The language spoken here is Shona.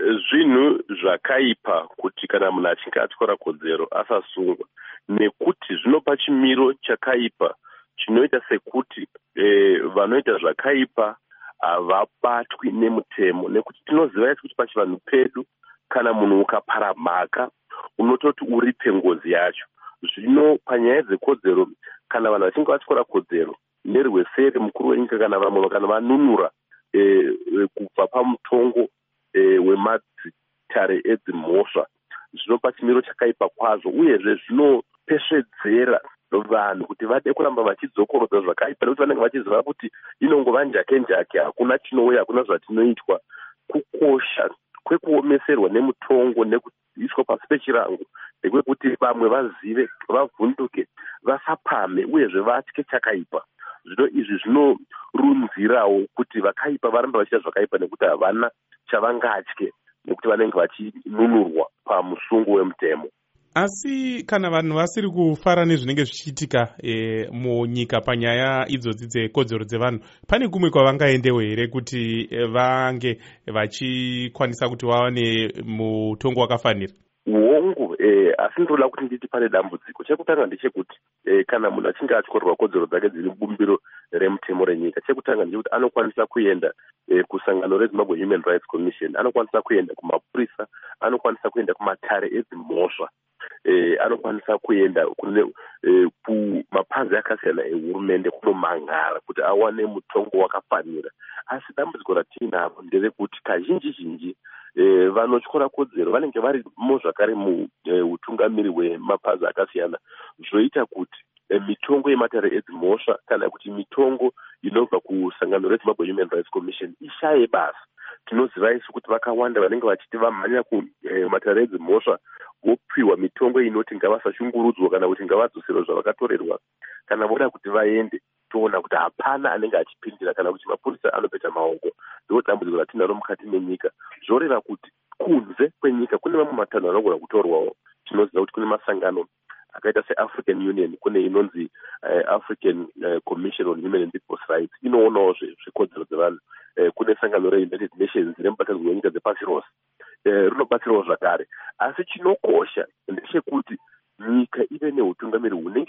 zvinhu zvakaipa kuti kana munhu achinge atyora kodzero asasungwa, nekuti zvinopa chimiro chakaipa chinoita sekuti vanoita zvakaipa havabatwi nemutemo, nekuti tinoziva isi kuti pachivanhu pedu kana munhu ukapara mhaka unototi uripe ngozi yacho. Zvino panyaya dzekodzero, kana vanhu vachinge vatyora kodzero nerweseri mukuru wenyika kana vamwe kana vanunura kubva pamutongo wemadzitare edzimhosva, zvinopa chimiro chakaipa kwazvo, uyezve zvinopesvedzera vanhu kuti vade kuramba vachidzokorodza zvakaipa, nekuti vanenge vachiziva kuti inongova njake njake, hakuna chinouya, hakuna zvatinoitwa. Kukosha kwekuomeserwa nemutongo nekuiswa pasi pechirango nekwekuti vamwe vazive, vavhunduke, vasapame, uyezve vatye chakaipa. Zvino izvi zvinorunzirawo kuti vakaipa varamba vachiita zvakaipa nekuti havana chavangatye, nekuti vanenge vachinunurwa pamusungo wemutemo. Asi kana vanhu vasiri kufara nezvinenge zvichiitika munyika panyaya idzodzi dzekodzero dzevanhu, pane kumwe kwavangaendewo here kuti vange vachikwanisa kuti vawane mutongo wakafanira? Hongu, asi ndoda kuti nditi pane dambudziko. Chekutanga ndechekuti kana munhu achinge atyorerwa kodzero dzake dziri bumbiro remutemo renyika, chekutanga ndechekuti anokwanisa kuenda kusangano reZimbabwe Human Rights Commission, anokwanisa kuenda kumapurisa, anokwanisa kuenda kumatare edzimhosva, anokwanisa kuenda kumapazi akasiyana ehurumende kunomangara kuti awane mutongo wakafanira. Asi dambudziko ratinaro nderekuti kazhinji vanotyora kodzero vanenge varimo zvakare muutungamiri hwemapazi akasiyana, zvoita kuti mitongo yematare edzimhosva kana kuti mitongo inobva kusangano reZimbabwe Human Rights Commission ishaye basa. Tinoziva isu kuti vakawanda vanenge vachiti vamhanya kumatare edzimhosva vopiwa mitongo inoti ngavasashungurudzwa kana kuti ngavadzoserwa zvavakatorerwa. Kana voda kuti vaende, toona kuti hapana anenge achipindira kana kuti mapurisa anopeta maoko. Ndiro dambudziko ratinaro mukati menyika. Zvoreva kuti kunze kwenyika kune mamwe matanho anogona kutorwawo. Tinoziva kuti kune masangano akaita seAfrican Union, kune inonzi African Commission on Human and People's Rights, inoonawo zvekodzero dzevanhu. Kune sangano reUnited Nations remubatanidzwa wenyika dzepasi rose, rinobatsirawo zvakare. Asi chinokosha ndechekuti nyika ive neutungamiri hune